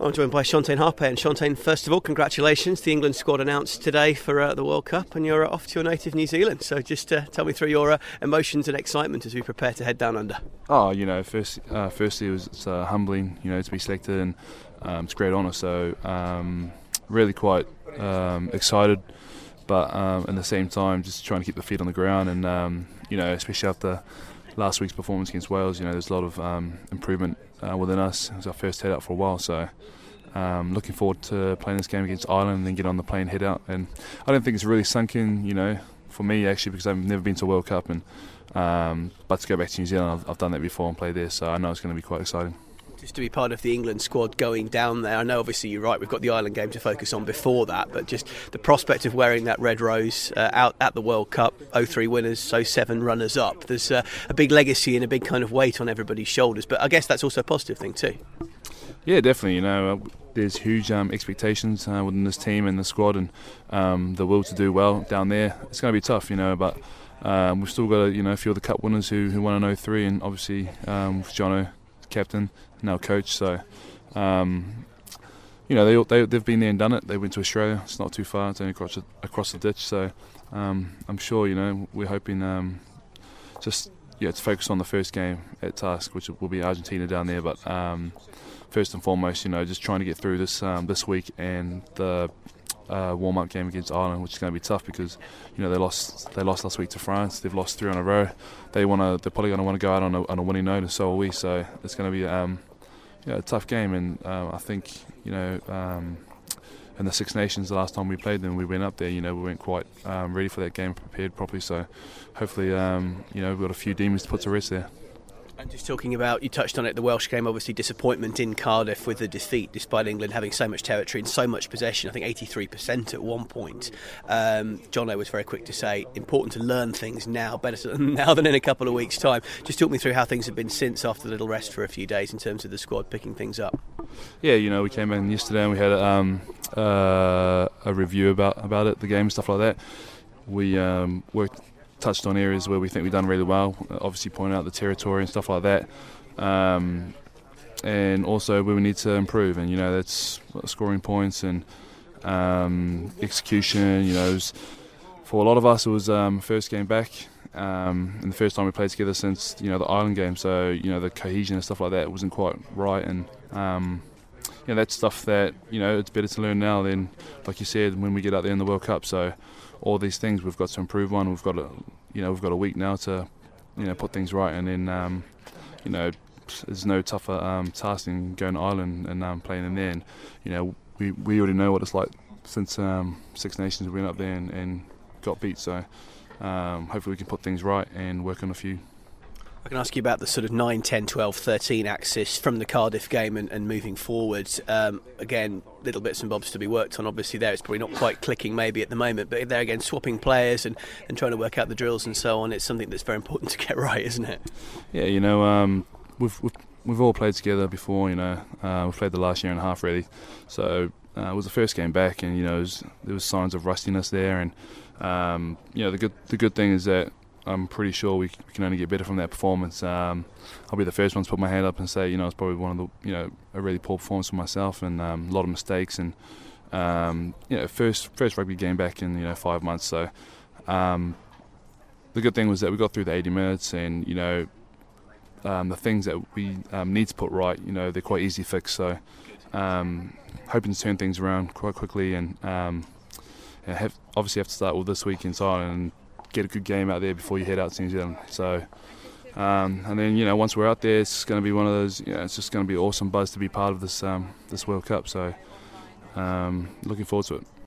I'm joined by Shontayne Harper. And Shontayne, first of all, congratulations. The England squad announced today for the World Cup, and you're off to your native New Zealand. So just tell me through your emotions and excitement as we prepare to head down under. Firstly, it's humbling, to be selected, and it's a great honour. So really quite excited, but at the same time, just trying to keep the feet on the ground, and especially after last week's performance against Wales, there's a lot of improvement within us. It was our first head out for a while, so looking forward to playing this game against Ireland and then get on the plane, head out. And I don't think it's really sunk in, for me actually, because I've never been to a World Cup, and but to go back to New Zealand, I've done that before and played there, so I know it's going to be quite exciting. Just to be part of the England squad going down there, I know obviously you're right, we've got the Ireland game to focus on before that, but just the prospect of wearing that red rose out at the World Cup, 03 winners, 07 runners up, there's a big legacy and a big kind of weight on everybody's shoulders, but I guess that's also a positive thing too. Yeah, definitely. There's huge expectations within this team and the squad, and the will to do well down there. It's going to be tough, but we've still got a few of the cup winners who won in 03, and obviously Jono, captain, now coach. So they've been there and done it. They went to Australia. It's not too far. It's only across the ditch. So I'm sure we're hoping to focus on the first game at task, which will be Argentina down there. But first and foremost, just trying to get through this week and the warm-up game against Ireland, which is going to be tough because they lost last week to France. They've lost 3 in a row. They're probably going to want to go out on a winning note, and so are we. So it's going to be a tough game, and I think in the Six Nations, the last time we played them, we went up there. We weren't quite ready for that game, prepared properly. So hopefully, we've got a few demons to put to rest there. And just talking about, you touched on it, the Welsh game, obviously disappointment in Cardiff with the defeat, despite England having so much territory and so much possession, I think 83% at one point. Jono was very quick to say, important to learn things now, better now than in a couple of weeks' time. Just talk me through how things have been since, after the little rest for a few days, in terms of the squad picking things up. Yeah, we came in yesterday and we had a review about it, the game, stuff like that. We touched on areas where we think we've done really well, obviously pointing out the territory and stuff like that, and also where we need to improve, and that's scoring points and execution. For a lot of us it was first game back, and the first time we played together since the Ireland game, so the cohesion and stuff like that wasn't quite right, and that's stuff that it's better to learn now than, like you said, when we get out there in the World Cup. So all these things we've got to improve on. We've got a week now to put things right, and then there's no tougher task than going to Ireland and playing in there. And we already know what it's like since Six Nations. We went up there and got beat. So hopefully we can put things right and work on a few. I can ask you about the sort of 9, 10, 12, 13 axis from the Cardiff game and moving forward. Again, little bits and bobs to be worked on. Obviously there it's probably not quite clicking maybe at the moment, but there again, swapping players and trying to work out the drills and so on, it's something that's very important to get right, isn't it? Yeah, we've all played together before, we've played the last year and a half really. So it was the first game back, and there was signs of rustiness there, and the good thing is that I'm pretty sure we can only get better from that performance. I'll be the first one to put my hand up and say, it's probably one of the, a really poor performance for myself, and a lot of mistakes, and first rugby game back in 5 months. So the good thing was that we got through the 80 minutes, and the things that we need to put right, they're quite easy to fix. So hoping to turn things around quite quickly, and obviously have to start with this week inside and get a good game out there before you head out to New Zealand. So and then once we're out there, it's going to be one of those, it's just going to be awesome buzz to be part of this World Cup. So looking forward to it.